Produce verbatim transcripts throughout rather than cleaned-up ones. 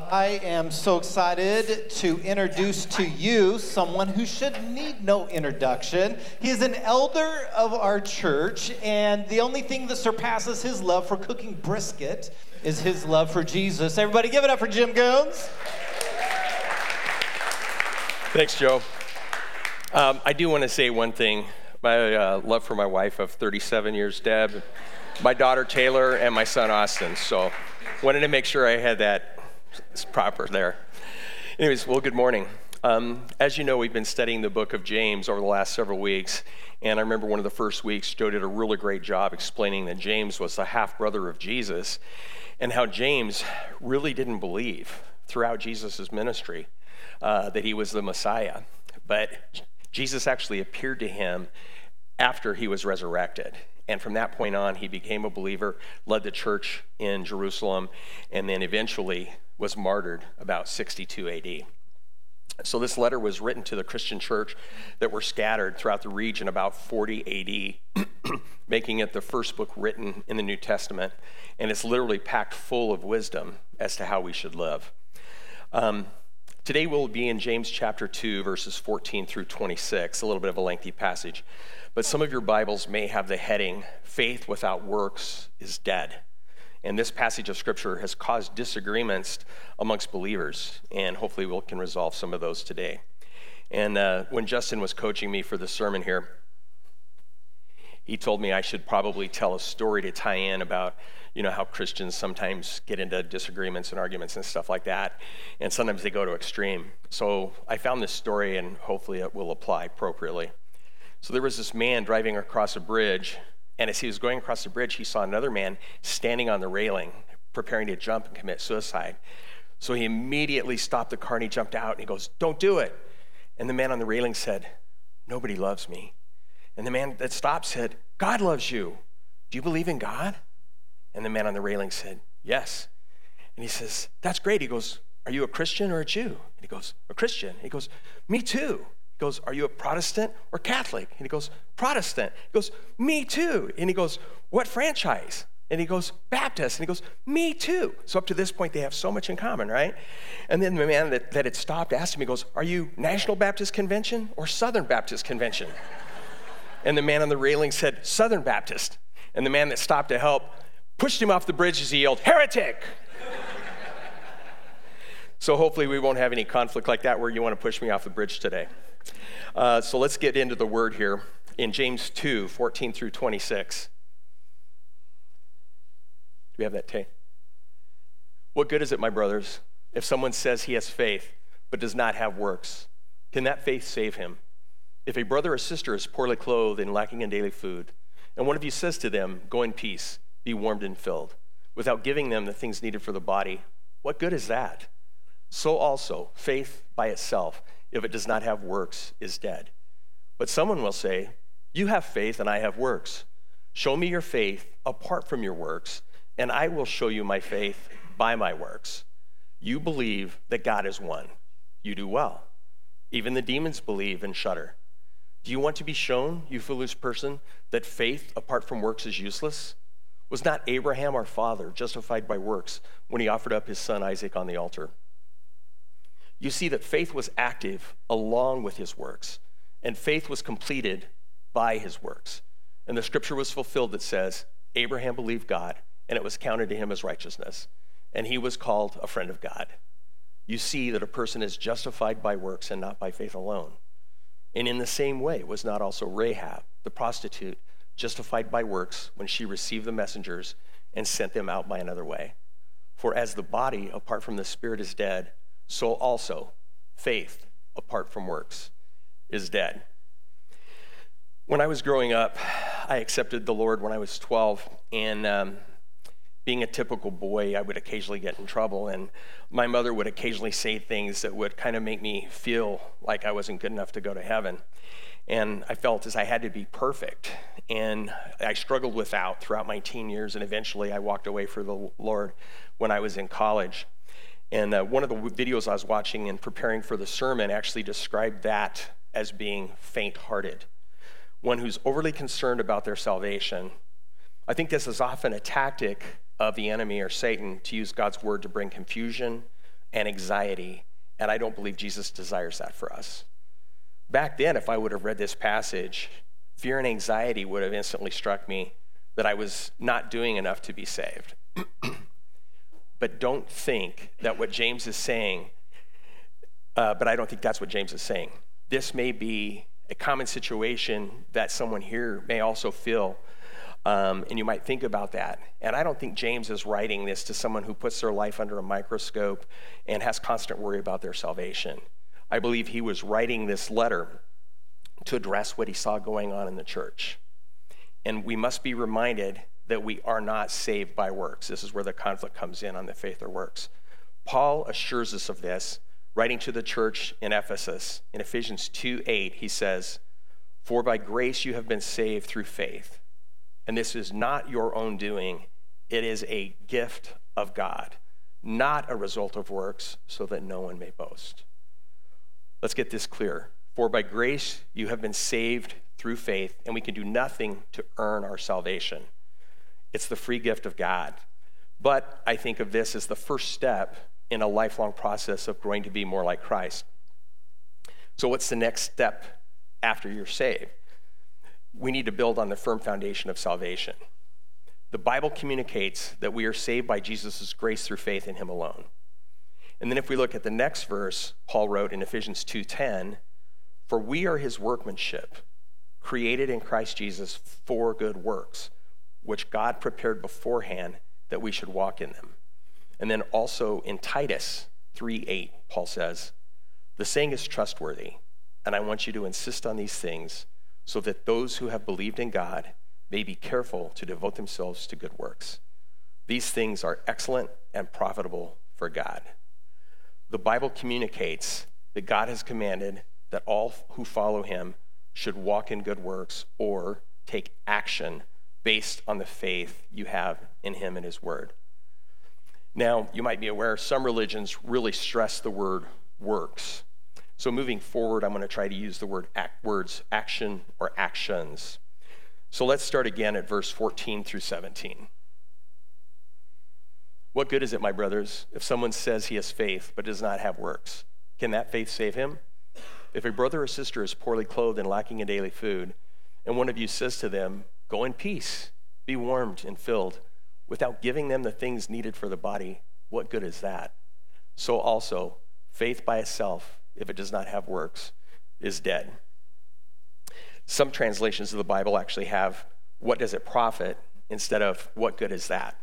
I am so excited to introduce to you someone who should need no introduction. He is an elder of our church, and the only thing that surpasses his love for cooking brisket is his love for Jesus. Everybody give it up for Jim Goons. Thanks, Joe. Um, I do want to say one thing. My uh, love for my wife of thirty-seven years, Deb, my daughter Taylor, and my son Austin. So wanted to make sure I had that proper there. Anyways, well, good morning. Um, as you know, we've been studying the book of James over the last several weeks. And I remember one of the first weeks, Joe did a really great job explaining that James was the half-brother of Jesus and how James really didn't believe throughout Jesus' ministry uh, that he was the Messiah. But Jesus actually appeared to him after he was resurrected. And from that point on, he became a believer, led the church in Jerusalem, and then eventually was martyred about sixty-two A D. So this letter was written to the Christian church that were scattered throughout the region about forty A D, making it the first book written in the New Testament. And it's literally packed full of wisdom as to how we should live. Um, Today we'll be in James chapter two, verses fourteen through twenty-six, a little bit of a lengthy passage. But some of your Bibles may have the heading, Faith Without Works is Dead. And this passage of Scripture has caused disagreements amongst believers, and hopefully we can resolve some of those today. And uh, when Justin was coaching me for the sermon here, he told me I should probably tell a story to tie in about, you know, how Christians sometimes get into disagreements and arguments and stuff like that, and sometimes they go to extreme. So I found this story, and hopefully it will apply appropriately. So there was this man driving across a bridge, and as he was going across the bridge, he saw another man standing on the railing, preparing to jump and commit suicide. So he immediately stopped the car, and he jumped out, and he goes, "Don't do it." And the man on the railing said, "Nobody loves me." And the man that stopped said, "God loves you. Do you believe in God?" And the man on the railing said, "Yes." And he says, "That's great." He goes, "Are you a Christian or a Jew?" And he goes, "A Christian." He goes, "Me too." He goes, "Are you a Protestant or Catholic?" And he goes, "Protestant." He goes, "Me too." And he goes, "What franchise?" And he goes, "Baptist." And he goes, "Me too." So up to this point, they have so much in common, right? And then the man that, that had stopped asked him, he goes, "Are you National Baptist Convention or Southern Baptist Convention?" And the man on the railing said, "Southern Baptist." And the man that stopped to help pushed him off the bridge as he yelled, "Heretic!" So hopefully we won't have any conflict like that where you want to push me off the bridge today. Uh, so let's get into the word here in James two, fourteen through twenty-six. Do we have that tape? "What good is it, my brothers, if someone says he has faith but does not have works? Can that faith save him? If a brother or sister is poorly clothed and lacking in daily food, and one of you says to them, 'Go in peace, be warmed and filled,' without giving them the things needed for the body, what good is that? So also, faith by itself, if it does not have works, is dead. But someone will say, 'You have faith and I have works. Show me your faith apart from your works, and I will show you my faith by my works.' You believe that God is one. You do well. Even the demons believe and shudder. Do you want to be shown, you foolish person, that faith apart from works is useless? Was not Abraham our father justified by works when he offered up his son Isaac on the altar? You see that faith was active along with his works, and faith was completed by his works. And the scripture was fulfilled that says, 'Abraham believed God, and it was counted to him as righteousness, and he was called a friend of God.' You see that a person is justified by works and not by faith alone. And in the same way was not also Rahab, the prostitute, justified by works when she received the messengers and sent them out by another way. For as the body apart from the spirit is dead, so also faith apart from works is dead." When I was growing up, I accepted the Lord when I was twelve, and um, being a typical boy, I would occasionally get in trouble, and my mother would occasionally say things that would kind of make me feel like I wasn't good enough to go to heaven. And I felt as I had to be perfect, and I struggled with that throughout my teen years, and eventually I walked away from the Lord when I was in college. And uh, one of the videos I was watching and preparing for the sermon actually described that as being faint-hearted, one who's overly concerned about their salvation. I think this is often a tactic of the enemy or Satan to use God's word to bring confusion and anxiety, and I don't believe Jesus desires that for us. Back then, if I would have read this passage, fear and anxiety would have instantly struck me that I was not doing enough to be saved. But don't think that what James is saying, uh, but I don't think that's what James is saying. This may be a common situation that someone here may also feel, um, and you might think about that. And I don't think James is writing this to someone who puts their life under a microscope and has constant worry about their salvation. I believe he was writing this letter to address what he saw going on in the church. And we must be reminded that we are not saved by works. This is where the conflict comes in on the faith or works. Paul assures us of this, writing to the church in Ephesus. In Ephesians two eight, he says, "For by grace you have been saved through faith. And this is not your own doing. It is a gift of God, not a result of works, so that no one may boast." Let's get this clear. For by grace you have been saved through faith, and we can do nothing to earn our salvation. It's the free gift of God. But I think of this as the first step in a lifelong process of growing to be more like Christ. So what's the next step after you're saved? We need to build on the firm foundation of salvation. The Bible communicates that we are saved by Jesus' grace through faith in him alone. And then if we look at the next verse, Paul wrote in Ephesians two ten, "For we are his workmanship, created in Christ Jesus for good works, which God prepared beforehand that we should walk in them." And then also in Titus three eight, Paul says, "The saying is trustworthy, and I want you to insist on these things so that those who have believed in God may be careful to devote themselves to good works. These things are excellent and profitable for God." The Bible communicates that God has commanded that all who follow him should walk in good works or take action based on the faith you have in him and his word. Now, you might be aware some religions really stress the word works. So moving forward, I'm going to try to use the word act, words action or actions. So let's start again at verse fourteen through seventeen. "What good is it, my brothers, if someone says he has faith but does not have works? Can that faith save him? If a brother or sister is poorly clothed and lacking in daily food, and one of you says to them, 'Go in peace, be warmed and filled,' without giving them the things needed for the body, what good is that? So also, faith by itself, if it does not have works, is dead." Some translations of the Bible actually have, "What does it profit?" instead of, "What good is that?"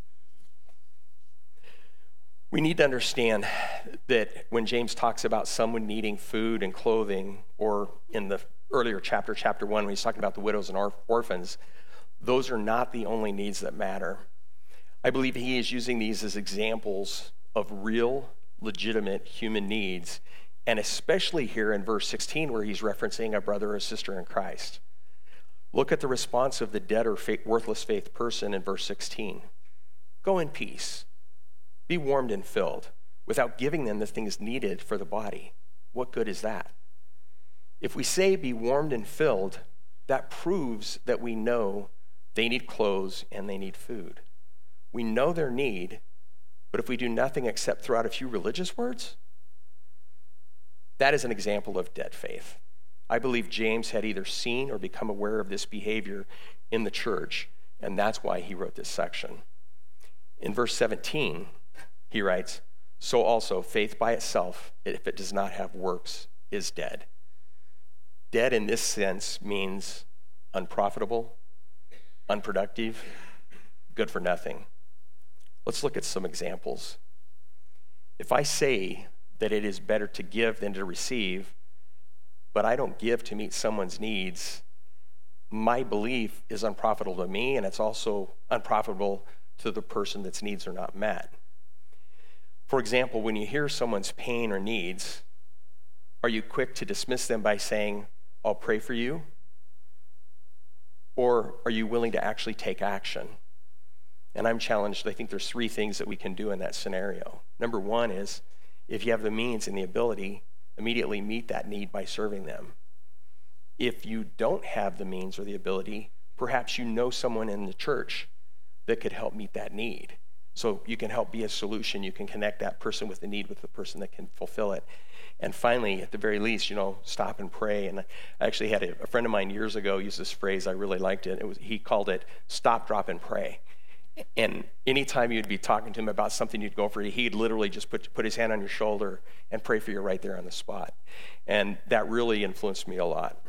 We need to understand that when James talks about someone needing food and clothing, or in the earlier chapter, chapter one, when he's talking about the widows and or- orphans, those are not the only needs that matter. I believe he is using these as examples of real, legitimate human needs, and especially here in verse sixteen, where he's referencing a brother or sister in Christ. Look at the response of the dead or faith, worthless faith person in verse sixteen. "Go in peace. Be warmed and filled, without giving them the things needed for the body. What good is that?" If we say be warmed and filled, that proves that we know they need clothes and they need food. We know their need, but if we do nothing except throw out a few religious words, that is an example of dead faith. I believe James had either seen or become aware of this behavior in the church, and that's why he wrote this section. In verse seventeen, he writes, "So also faith by itself, if it does not have works, is dead." Dead in this sense means unprofitable, unproductive, good for nothing. Let's look at some examples. If I say that it is better to give than to receive, but I don't give to meet someone's needs, my belief is unprofitable to me, and it's also unprofitable to the person that's needs are not met. For example, when you hear someone's pain or needs, are you quick to dismiss them by saying, "I'll pray for you"? Or are you willing to actually take action? And I'm challenged. I think there's three things that we can do in that scenario. Number one is, if you have the means and the ability, immediately meet that need by serving them. If you don't have the means or the ability, perhaps you know someone in the church that could help meet that need. So you can help be a solution. You can connect that person with the need with the person that can fulfill it. And finally, at the very least, you know, stop and pray. And I actually had a, a friend of mine years ago use this phrase. I really liked it. It was, he called it stop, drop, and pray. And anytime you'd be talking to him about something you'd go for, he'd literally just put, put his hand on your shoulder and pray for you right there on the spot. And that really influenced me a lot.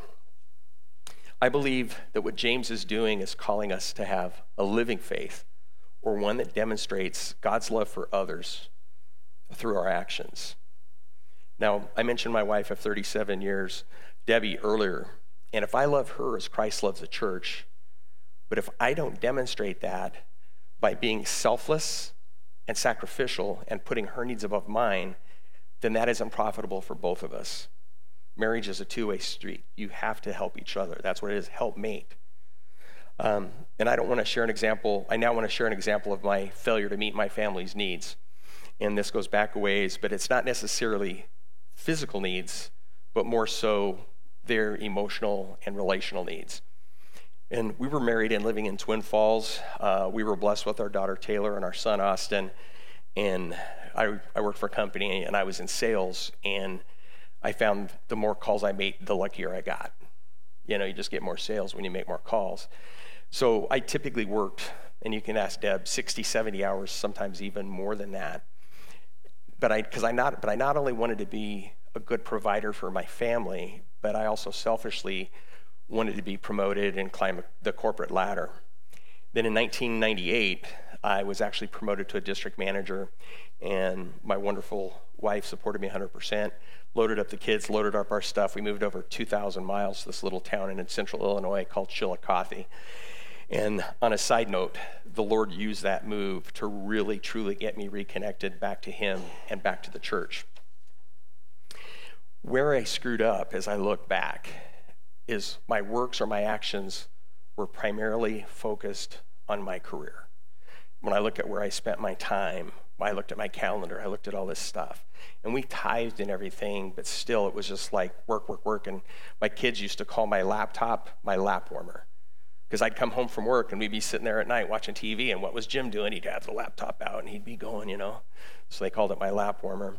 I believe that what James is doing is calling us to have a living faith, or one that demonstrates God's love for others through our actions. Now, I mentioned my wife of thirty-seven years, Debbie, earlier, and if I love her as Christ loves the church, but if I don't demonstrate that by being selfless and sacrificial and putting her needs above mine, then that isn't profitable for both of us. Marriage is a two-way street. You have to help each other. That's what it is, helpmate. Um, and I don't want to share an example. I now want to share an example of my failure to meet my family's needs. And this goes back a ways, but it's not necessarily physical needs, but more so their emotional and relational needs. And we were married and living in Twin Falls. Uh, we were blessed with our daughter Taylor and our son Austin. And I, I worked for a company and I was in sales. And I found the more calls I made, the luckier I got. You know, you just get more sales when you make more calls. So I typically worked, and you can ask Deb, sixty, seventy hours, sometimes even more than that. But I, because I not, but I not only wanted to be a good provider for my family, but I also selfishly wanted to be promoted and climb the corporate ladder. Then in nineteen ninety-eight, I was actually promoted to a district manager, and my wonderful wife supported me one hundred percent, loaded up the kids, loaded up our stuff. We moved over two thousand miles to this little town in central Illinois called Chillicothe. And on a side note, the Lord used that move to really, truly get me reconnected back to Him and back to the church. Where I screwed up as I look back is my works or my actions were primarily focused on my career. When I look at where I spent my time, I looked at my calendar, I looked at all this stuff. And we tithed and everything, but still it was just like work, work, work. And my kids used to call my laptop my lap warmer. Because I'd come home from work and we'd be sitting there at night watching T V, and what was Jim doing? He'd have the laptop out and he'd be going, you know. So they called it my lap warmer.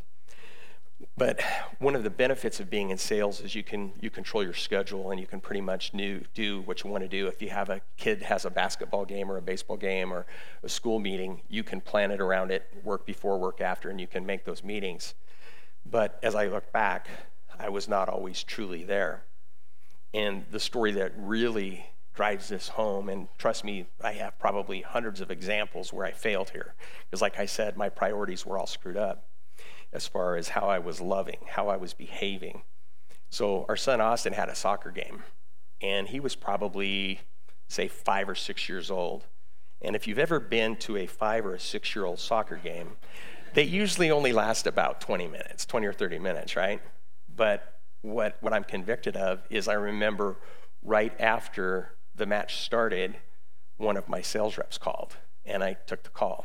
But one of the benefits of being in sales is you can you control your schedule and you can pretty much do, do what you want to do. If you have a kid has a basketball game or a baseball game or a school meeting, you can plan it around it, work before, work after, and you can make those meetings. But as I look back, I was not always truly there. And the story that really drives this home, and trust me, I have probably hundreds of examples where I failed here. Because like I said, my priorities were all screwed up as far as how I was loving, how I was behaving. So our son Austin had a soccer game, and he was probably, say, five or six years old. And if you've ever been to a five or a six-year-old soccer game, they usually only last about twenty minutes, twenty or thirty minutes, right? But what, what I'm convicted of is I remember right after the match started, one of my sales reps called, and I took the call.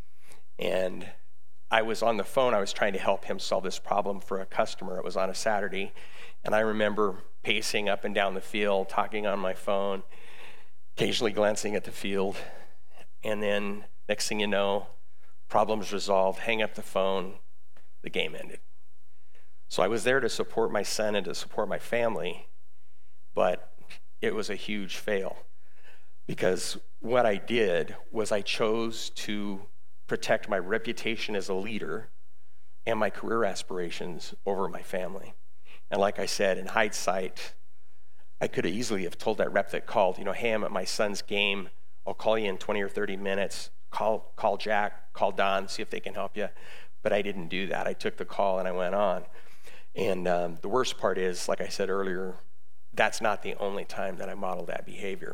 And I was on the phone, I was trying to help him solve this problem for a customer. It was on a Saturday, and I remember pacing up and down the field, talking on my phone, occasionally glancing at the field, and then next thing you know, problems resolved, hang up the phone, the game ended. So I was there to support my son and to support my family, but it was a huge fail, because what I did was I chose to protect my reputation as a leader and my career aspirations over my family. And like I said, in hindsight, I could have easily have told that rep that called, you know, hey, I'm at my son's game. I'll call you in twenty or thirty minutes. Call, call Jack, call Don, see if they can help you. But I didn't do that. I took the call and I went on. And um, the worst part is, like I said earlier, that's not the only time that I modeled that behavior.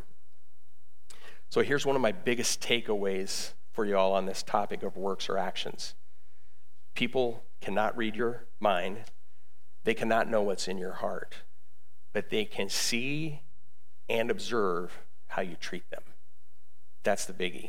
So here's one of my biggest takeaways for you all on this topic of works or actions. People cannot read your mind. They cannot know what's in your heart, but they can see and observe how you treat them. That's the biggie.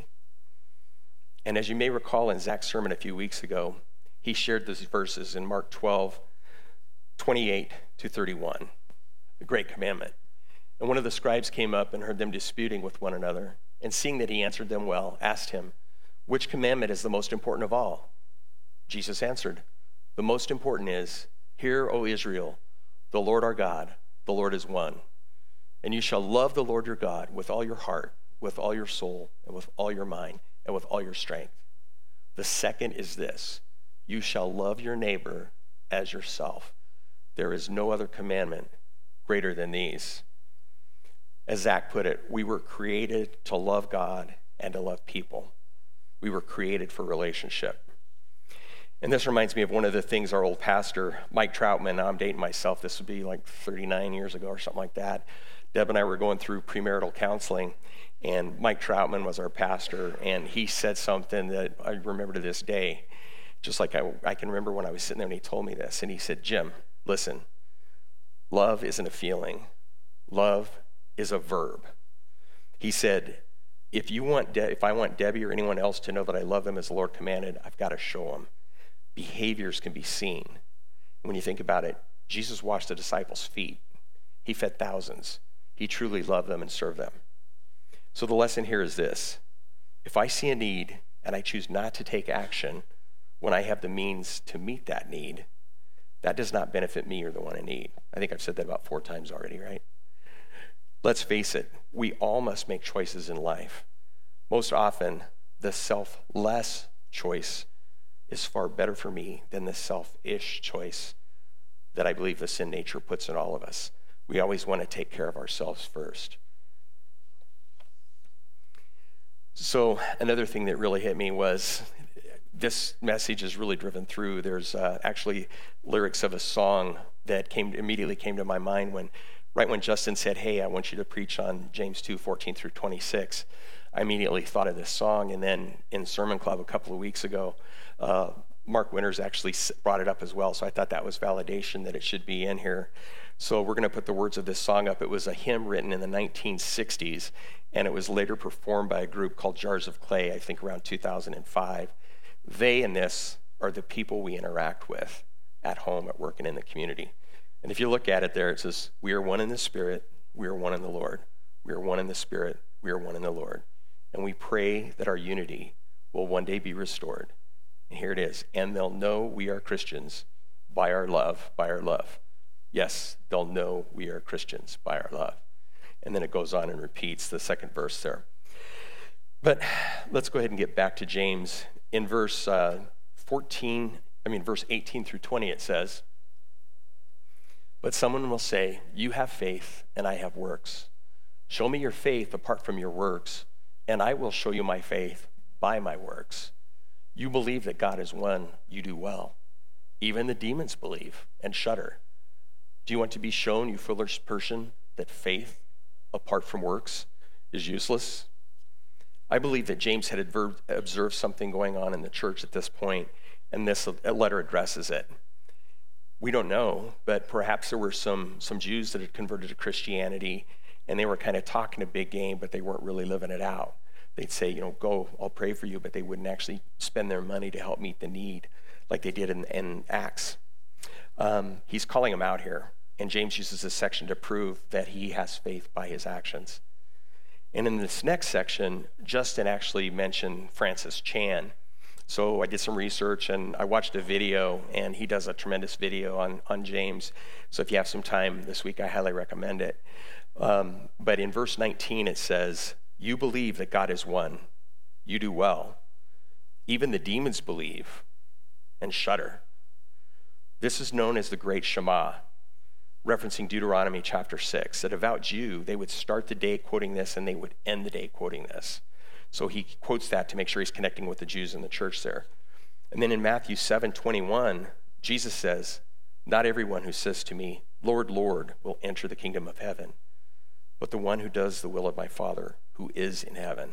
And as you may recall in Zach's sermon a few weeks ago, he shared these verses in Mark twelve, twenty-eight to thirty-one. The great commandment. And one of the scribes came up and heard them disputing with one another, and seeing that he answered them well, asked him, which commandment is the most important of all? Jesus answered, the most important is, hear, O Israel, the Lord our God, the Lord is one. And you shall love the Lord your God with all your heart, with all your soul, and with all your mind, and with all your strength. The second is this, you shall love your neighbor as yourself. There is no other commandment greater than these. As Zach put it, we were created to love God and to love people. We were created for relationship. And this reminds me of one of the things our old pastor, Mike Troutman, now I'm dating myself, this would be like thirty-nine years ago or something like that. Deb and I were going through premarital counseling, and Mike Troutman was our pastor, and he said something that I remember to this day, just like I, I can remember when I was sitting there and he told me this, and he said, Jim, listen, love isn't a feeling. Love is a verb. He said, if you want, De- if I want Debbie or anyone else to know that I love them as the Lord commanded, I've got to show them. Behaviors can be seen. When you think about it, Jesus washed the disciples' feet. He fed thousands. He truly loved them and served them. So the lesson here is this. If I see a need and I choose not to take action when I have the means to meet that need, that does not benefit me or the one in need. I think I've said that about four times already, right? Let's face it, we all must make choices in life. Most often, the selfless choice is far better for me than the selfish choice that I believe the sin nature puts in all of us. We always want to take care of ourselves first. So another thing that really hit me was this message is really driven through. There's uh, actually lyrics of a song that came immediately came to my mind when, right when Justin said, hey, I want you to preach on James two, fourteen through twenty-six. I immediately thought of this song, and then in Sermon Club a couple of weeks ago, uh, Mark Winters actually brought it up as well, so I thought that was validation that it should be in here. So we're going to put the words of this song up. It was a hymn written in the nineteen sixties, and it was later performed by a group called Jars of Clay, I think around two thousand five. They in this are the people we interact with at home, at work, and in the community. And if you look at it there, it says, we are one in the Spirit, we are one in the Lord. We are one in the Spirit, we are one in the Lord. And we pray that our unity will one day be restored. And here it is. And they'll know we are Christians by our love, by our love. Yes, they'll know we are Christians by our love. And then it goes on and repeats the second verse there. But let's go ahead and get back to James. In verse uh, fourteen, I mean, verse eighteen through twenty, it says, but someone will say, you have faith and I have works. Show me your faith apart from your works, and I will show you my faith by my works. You believe that God is one, you do well. Even the demons believe and shudder. Do you want to be shown, you foolish person, that faith apart from works is useless? I believe that James had observed something going on in the church at this point, and this letter addresses it. We don't know, but perhaps there were some, some Jews that had converted to Christianity, and they were kind of talking a big game, but they weren't really living it out. They'd say, you know, go, I'll pray for you, but they wouldn't actually spend their money to help meet the need like they did in, in Acts. Um, he's calling them out here, and James uses this section to prove that he has faith by his actions. And in this next section, Justin actually mentioned Francis Chan. So I did some research and I watched a video, and he does a tremendous video on, on James. So if you have some time this week, I highly recommend it. Um, but in verse nineteen, it says, you believe that God is one. You do well. Even the demons believe and shudder. This is known as the Great Shema, referencing Deuteronomy chapter six. A devout Jew, they would start the day quoting this and they would end the day quoting this. So he quotes that to make sure he's connecting with the Jews in the church there. And then in Matthew seven twenty-one, Jesus says, not everyone who says to me, Lord, Lord, will enter the kingdom of heaven, but the one who does the will of my Father who is in heaven.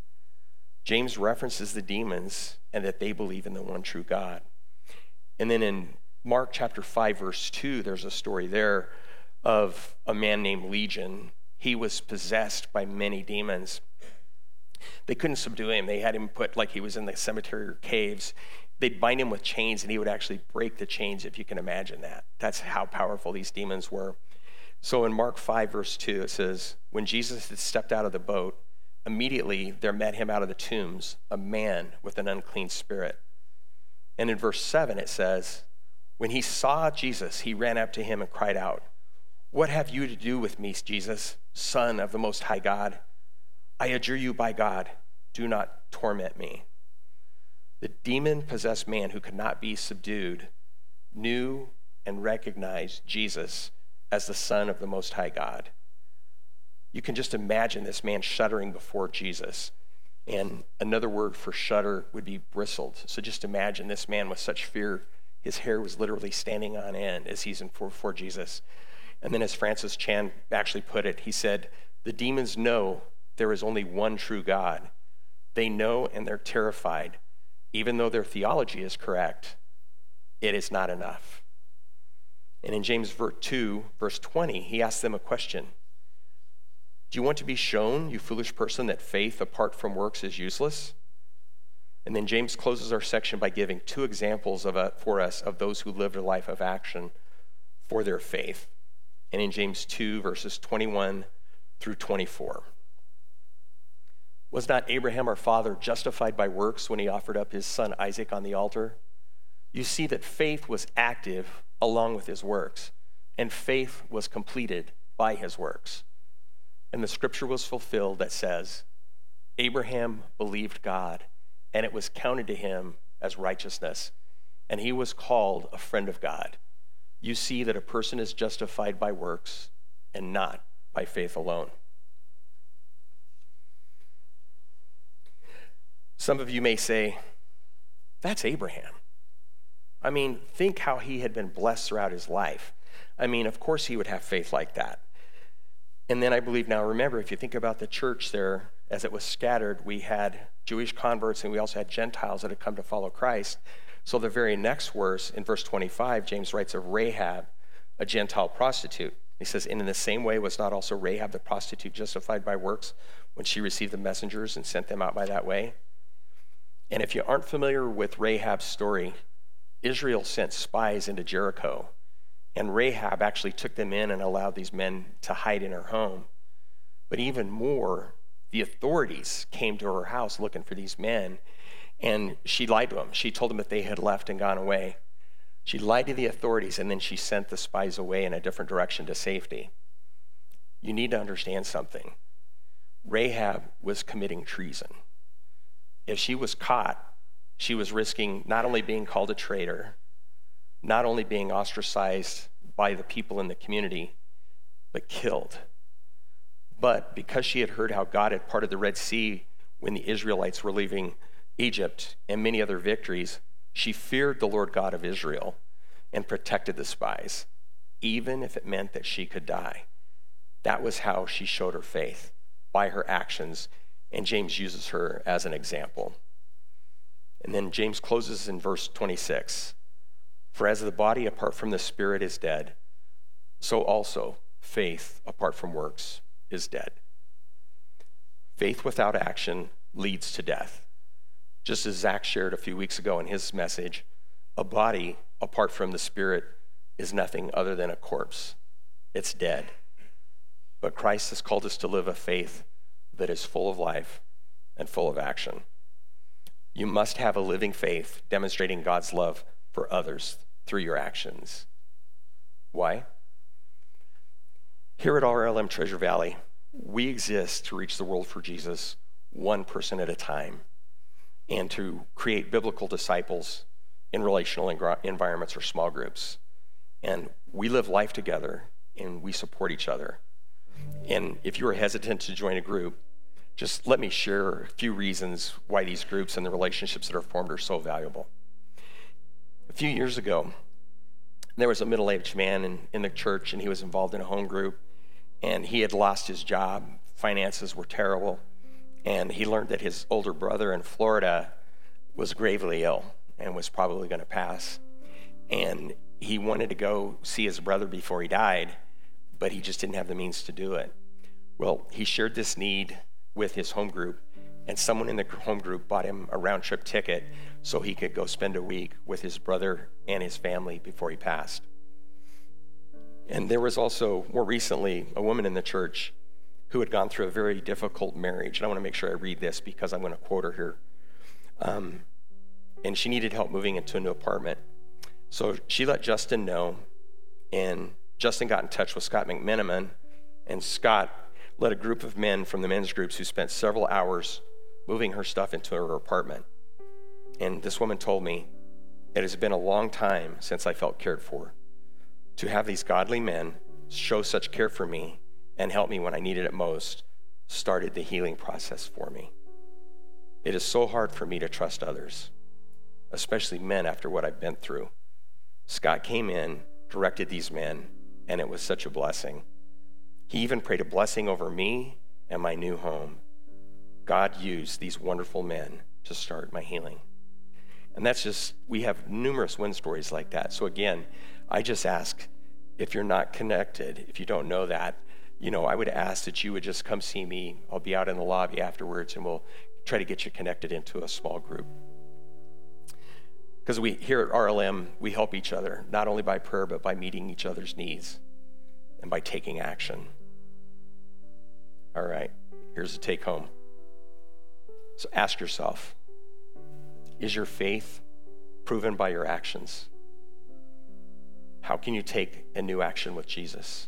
James references the demons and that they believe in the one true God. And then in Mark chapter five, verse two, there's a story there of a man named Legion. He was possessed by many demons. They couldn't subdue him. They had him put like he was in the cemetery or caves. They'd bind him with chains, and he would actually break the chains, if you can imagine that. That's how powerful these demons were. So in Mark five, verse two, it says, when Jesus had stepped out of the boat, immediately there met him out of the tombs a man with an unclean spirit. And in verse seven it says, when he saw Jesus, he ran up to him and cried out, "What have you to do with me, Jesus, Son of the Most High God? I adjure you by God, do not torment me." The demon-possessed man who could not be subdued knew and recognized Jesus as the Son of the Most High God. You can just imagine this man shuddering before Jesus. And another word for shudder would be bristled. So just imagine this man with such fear, his hair was literally standing on end as he's in before Jesus. And then as Francis Chan actually put it, he said, the demons know there is only one true God. They know and they're terrified. Even though their theology is correct, it is not enough. And in James two, verse twenty, he asks them a question. Do you want to be shown, you foolish person, that faith apart from works is useless? And then James closes our section by giving two examples of a, for us of those who lived a life of action for their faith. And in James two, verses twenty-one through twenty-four. Was not Abraham our father justified by works when he offered up his son Isaac on the altar? You see that faith was active along with his works, and faith was completed by his works. And the scripture was fulfilled that says, Abraham believed God, and it was counted to him as righteousness, and he was called a friend of God. You see that a person is justified by works and not by faith alone. Some of you may say, that's Abraham. I mean, think how he had been blessed throughout his life. I mean, of course he would have faith like that. And then I believe now, remember, if you think about the church there, as it was scattered, we had Jewish converts and we also had Gentiles that had come to follow Christ. So the very next verse, in verse twenty-five, James writes of Rahab, a Gentile prostitute. He says, and in the same way was not also Rahab the prostitute justified by works when she received the messengers and sent them out by that way? And if you aren't familiar with Rahab's story, Israel sent spies into Jericho, and Rahab actually took them in and allowed these men to hide in her home. But even more, the authorities came to her house looking for these men, and she lied to them. She told them that they had left and gone away. She lied to the authorities, and then she sent the spies away in a different direction to safety. You need to understand something. Rahab was committing treason. If she was caught, she was risking not only being called a traitor, not only being ostracized by the people in the community, but killed. But because she had heard how God had parted the Red Sea when the Israelites were leaving Egypt and many other victories, she feared the Lord God of Israel and protected the spies, even if it meant that she could die. That was how she showed her faith, by her actions, and James uses her as an example. And then James closes in verse twenty-six. For as the body apart from the spirit is dead, so also faith apart from works is dead. Faith without action leads to death. Just as Zach shared a few weeks ago in his message, a body apart from the spirit is nothing other than a corpse. It's dead. But Christ has called us to live a faith that is full of life and full of action. You must have a living faith demonstrating God's love for others through your actions. Why? Here at R L M Treasure Valley, we exist to reach the world for Jesus one person at a time and to create biblical disciples in relational environments or small groups. And we live life together and we support each other. And if you are hesitant to join a group, just let me share a few reasons why these groups and the relationships that are formed are so valuable. A few years ago, there was a middle-aged man in, in the church, and he was involved in a home group, and he had lost his job. Finances were terrible, and he learned that his older brother in Florida was gravely ill and was probably going to pass. And he wanted to go see his brother before he died, but he just didn't have the means to do it. Well, he shared this need with his home group, and someone in the home group bought him a round-trip ticket so he could go spend a week with his brother and his family before he passed. And there was also, more recently, a woman in the church who had gone through a very difficult marriage. And I want to make sure I read this because I'm going to quote her here. Um, and she needed help moving into a new apartment. So she let Justin know, and Justin got in touch with Scott McMenamin, and Scott led a group of men from the men's groups who spent several hours moving her stuff into her apartment. And this woman told me, it has been a long time since I felt cared for. To have these godly men show such care for me and help me when I needed it most started the healing process for me. It is so hard for me to trust others, especially men after what I've been through. Scott came in, directed these men, and it was such a blessing. He even prayed a blessing over me and my new home. God used these wonderful men to start my healing. And that's just, we have numerous win stories like that. So again, I just ask, if you're not connected, if you don't know that, you know, I would ask that you would just come see me. I'll be out in the lobby afterwards, and we'll try to get you connected into a small group. Because we here at R L M, we help each other, not only by prayer, but by meeting each other's needs and by taking action. All right, here's the take home. So ask yourself, is your faith proven by your actions? How can you take a new action with Jesus?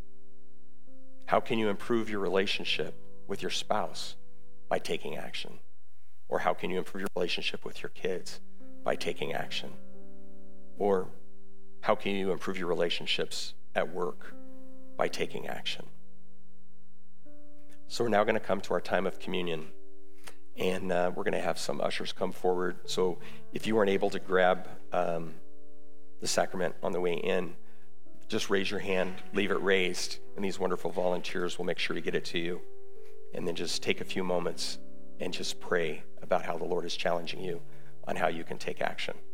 How can you improve your relationship with your spouse by taking action? Or how can you improve your relationship with your kids by taking action? Or how can you improve your relationships at work by taking action? So we're now going to come to our time of communion, and uh, we're going to have some ushers come forward. So if you weren't able to grab um, the sacrament on the way in, just raise your hand, leave it raised, and these wonderful volunteers will make sure to get it to you. And then just take a few moments and just pray about how the Lord is challenging you on how you can take action.